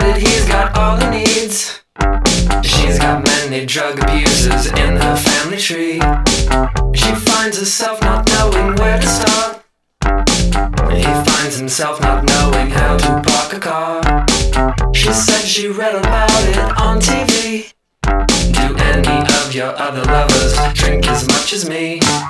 that he's got all he needs. She's got many drug abusers in her family tree. She finds herself not knowing where to start. He finds himself not knowing how to park a car. She said she read about it on TV. Do any of your other lovers drink as much as me?